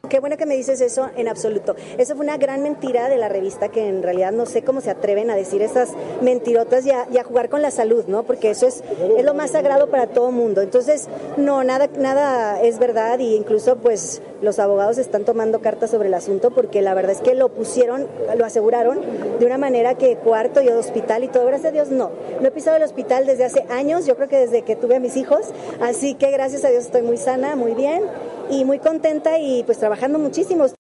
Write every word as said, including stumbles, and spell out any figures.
Qué bueno que me dices eso, en absoluto. Eso fue una gran mentira de la revista, que en realidad no sé cómo se atreven a decir esas mentirotas y a, y a jugar con la salud, ¿no? Porque eso es, es lo más sagrado para todo mundo. Entonces, no, nada, nada es verdad, y incluso pues los abogados están tomando cartas sobre el asunto, porque la verdad es que lo pusieron, lo aseguraron de una manera que cuarto y hospital y todo. Gracias a Dios, no. No he pisado el hospital desde hace años, yo creo que desde que tuve a mis hijos, así que gracias a Dios estoy muy sana, muy bien y muy contenta y pues trabajando muchísimo.